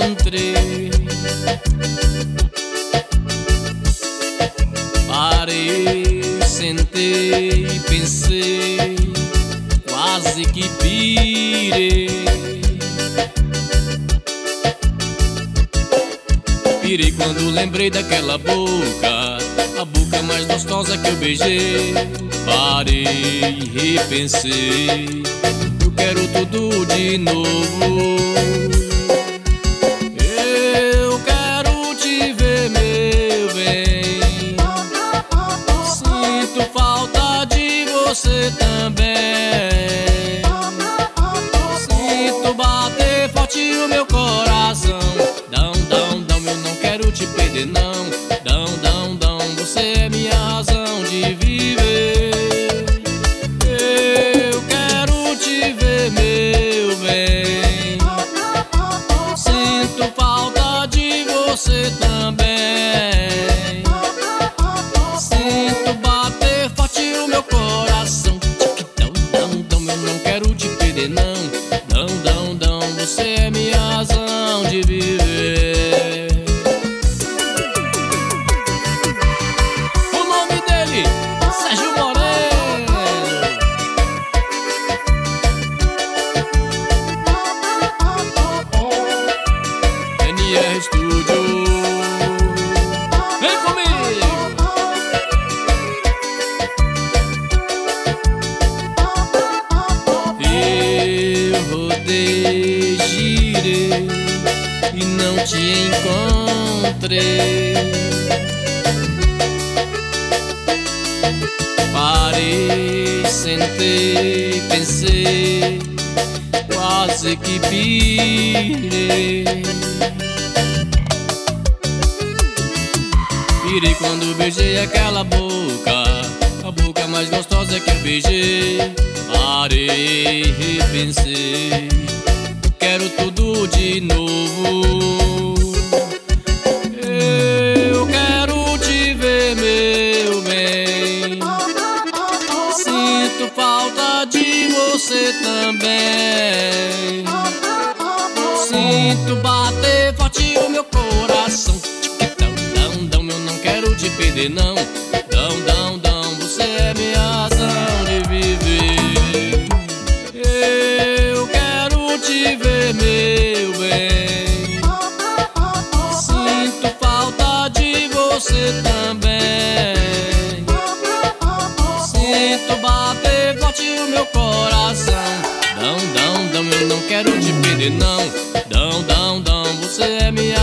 encontrei. Parei, sentei, pensei, quase que pirei. Pirei quando lembrei daquela boca, a boca mais gostosa que eu beijei. Parei e repensei, eu quero tudo de novo. Eu quero te ver, meu bem. Sinto falta de você também. Sinto bater forte o meu coração. Dão, dão, dão, eu não quero te perder, não. Dão, dão, dão, você é minha razão de viver. Eu quero te ver, meu bem. Sinto falta de você também. Sinto bater forte o meu coração. Dão, dão, dão, eu não quero te perder, não. Dão, dão, dão, você é minha razão de viver. O nome dele, Sérgio Moreno. NR Studio. Vem comigo. Eu rodei, girei e não te encontrei. Parei, sentei, pensei, quase que pirei. Pirei quando beijei aquela boca, a boca mais gostosa que eu beijei. Parei e repensei, quero tudo de novo. Eu quero te ver, meu bem. Sinto falta de você também. Sinto bater forte o meu coração. Dão, dão, dão, eu não quero te perder, não. Dão, dão, dão, você é minha razão de viver. Eu quero te ver, meu bem. Sinto falta de você também. Sinto bater forte o meu coração. Dão, dão, dão, eu não quero te perder, não. Dão, dão, dão, você é minha